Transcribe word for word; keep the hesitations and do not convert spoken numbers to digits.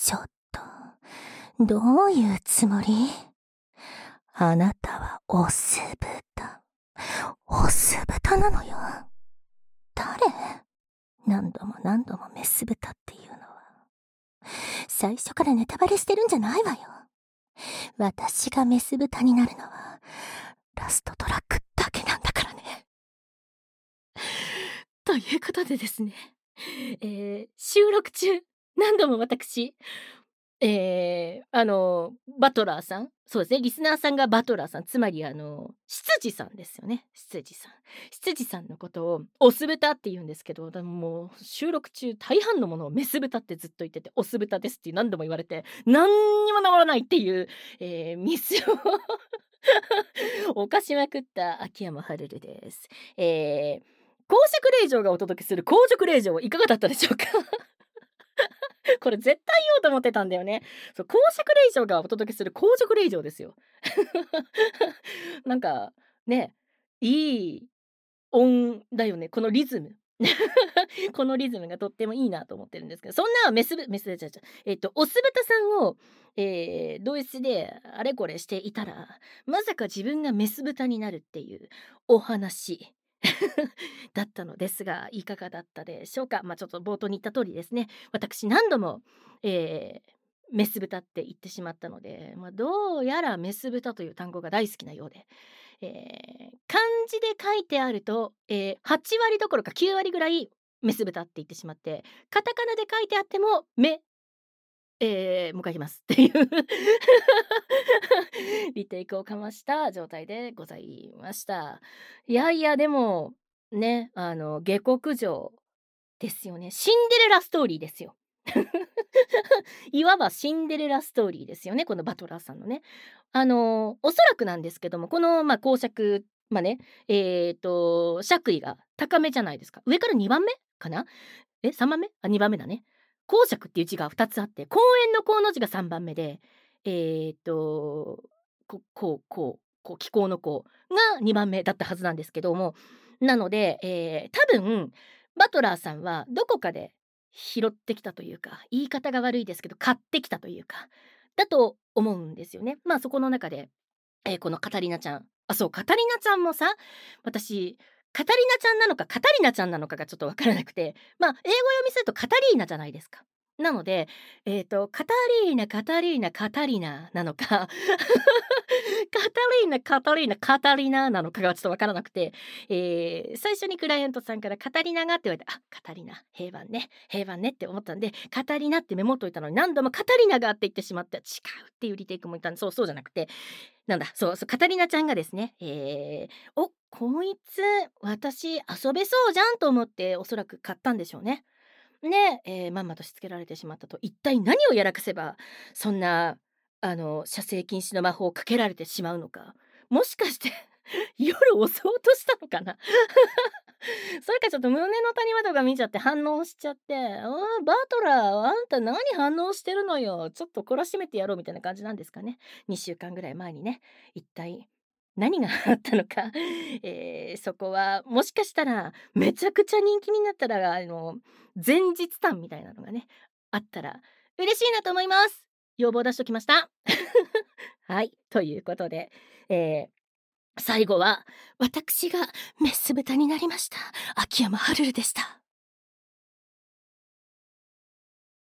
ちょっと、どういうつもり？あなたはオス豚。オス豚なのよ。誰？何度も何度もメス豚っていうのは。最初からネタバレしてるんじゃないわよ。私がメス豚になるのは、ラストトラックだけなんだからね。ということでですね、えー、収録中、何度も私、えー、あの、バトラーさん、そうですね、リスナーさんがバトラーさん、つまりあの、執事さんですよね、執事さん。執事さんのことをオス豚って言うんですけど、でももう収録中、大半のものをメス豚ってずっと言ってて、オス豚ですって何度も言われて、何にも治らないっていう、えー、ミスを犯しまくった秋山はるるです。えー、公爵令嬢がお届けする公職令嬢いかがだったでしょうか？これ絶対言おうと思ってたんだよね。そう、公爵令嬢がお届けする公職令嬢ですよ。なんかね、いい音だよね、このリズム。このリズムがとってもいいなと思ってるんですけど、そんなメスブメスじゃじゃえっとオス豚さんを、えー、ド S であれこれしていたら、まさか自分がメス豚になるっていうお話だったのですが、いかがだったでしょうか。まあちょっと冒頭に言った通りですね、私何度も、えーメス豚って言ってしまったので、まあ、どうやらメス豚という単語が大好きなようで、えー漢字で書いてあると、えーはち割どころかきゅう割ぐらいメス豚って言ってしまって、カタカナで書いてあってもメ、えーもう一回いきますっていうリテイクをかました状態でございました。いやいや、でもね、あの下克上ですよね。シンデレラストーリーですよ。いわばシンデレラストーリーですよね、このバトラーさんのね。あのおそらくなんですけども、このまあ公爵、まあね、えっ、と爵位が高めじゃないですか。上からにばんめかな？え、さんばんめ？あ、にばんめだね。公爵っていう字がふたつあって、公園の公の字がさんばんめで、えっ、とここうこうこう気候のこうがにばんめだったはずなんですけども、なので、えー多分バトラーさんはどこかで拾ってきたというか、言い方が悪いですけど、買ってきたというか、だと思うんですよね。まあそこの中で、えーこのカタリナちゃん、あ、そう、カタリナちゃんもさ、私、カタリナちゃんなのかカタリナちゃんなのかがちょっとわからなくて、まあ英語読みするとカタリーナじゃないですか。なので、えっ、と、カタリーナ、カタリーナ、カタリナなのか、カタリーナ、カタリーナ、カタリナなのかがちょっとわからなくて、えー最初にクライアントさんからカタリナがって言われて、あ、カタリナ、平板ね、平板ねって思ったんで、カタリナってメモっといたのに何度もカタリナがって言ってしまって、違うっていうリテイクも言ったんで、そうそうじゃなくて、なんだ、そうそう、カタリナちゃんがですね、えー、お、こいつ、私遊べそうじゃんと思っておそらく買ったんでしょうね。で、えーまんまとしつけられてしまったと。一体何をやらかせば、そんな、あの、射精禁止の魔法をかけられてしまうのか。もしかして夜襲おうとしたのかなそれかちょっと胸の谷間とか見ちゃって反応しちゃって「あーバトラーあんた何反応してるのよ、ちょっと懲らしめてやろう」みたいな感じなんですかね。にしゅうかんぐらい前にね、一体何があったのか、えーそこはもしかしたらめちゃくちゃ人気になったらあの前日談みたいなのがねあったら嬉しいなと思います。要望出しときました。はい、ということで、えー最後は私がメス豚になりました秋山はるるでした。